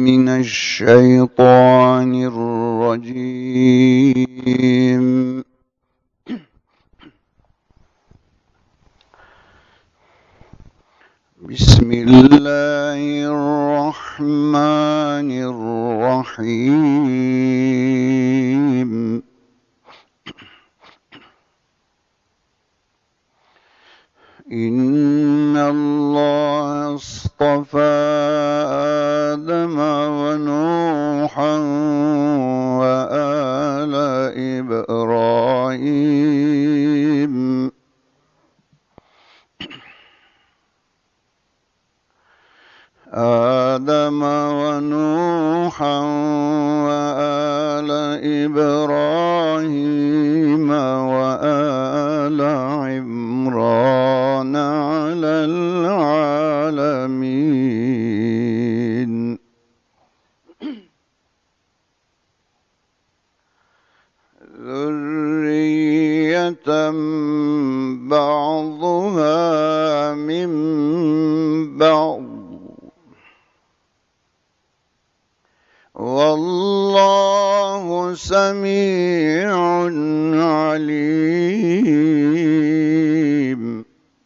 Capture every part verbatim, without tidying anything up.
من الشيطان الرجيم. بسم الله الرحمن الرحيم. إن الله اصطفى آدم ونوحا وآل إبراهيم آدم ونوحا وآل إبراهيم وآل عمران على العالمين. ذرية بعضها من بعض والله سميع عليم.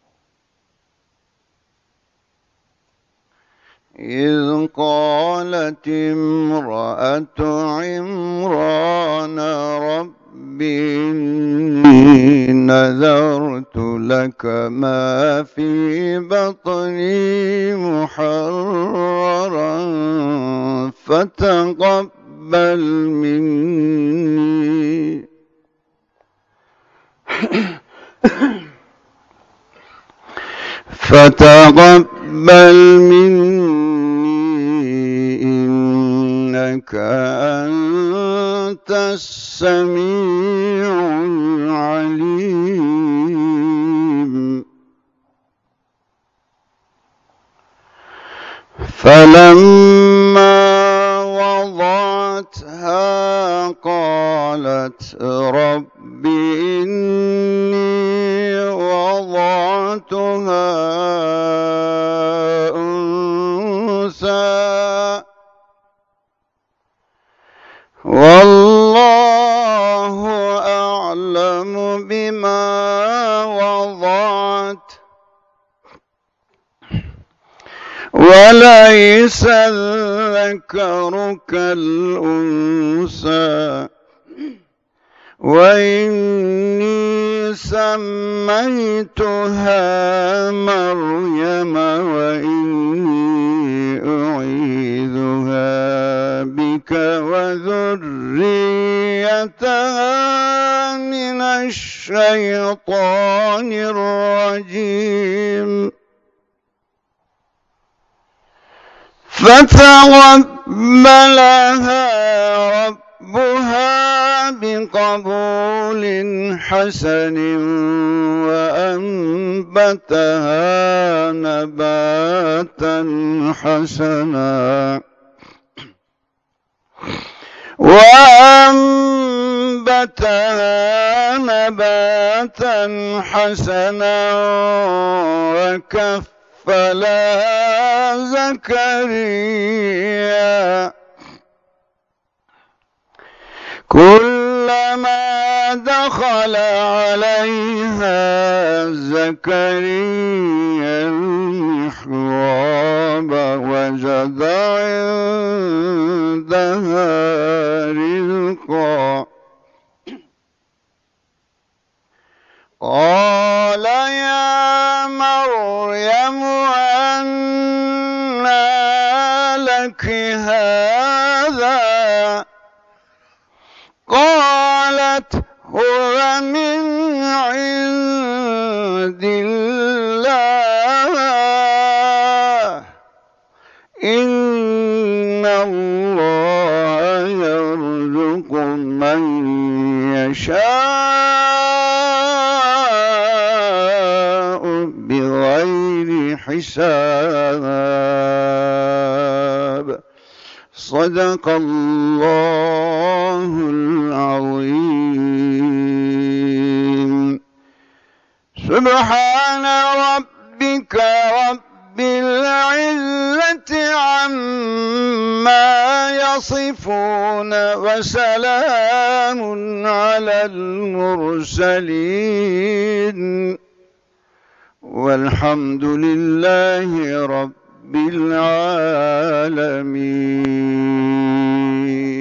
إذ قالت امرأة عمران رب إني نذرت لك ما في بطني محررا فتقبل مني فتقبل مني إنك أنت السميع العليم. فلما وضعتها قالت رب إني وضعتها أنثى والله أعلم بما وضعت وليس الذكر كالأنثى وإني سميتها مريم وإني أعيذها بك وذريتها من الشيطان الرجيم. فتقبلها ربها بقبول حسن وأنبتها نباتا حسنا وأنبتها نباتا حسنا وكفلها زكريا كلما دخل عليها زكريا المحراب وجد عندها رزقا قال يا مريم أنى لك هذا قالت هو من عند الله إن الله يرزق من يشاء بغير حساب. صدق الله العظيم. سبحان ربك رب العزة عما يصفون وسلام على المرسلين والحمد لله رب العالمين.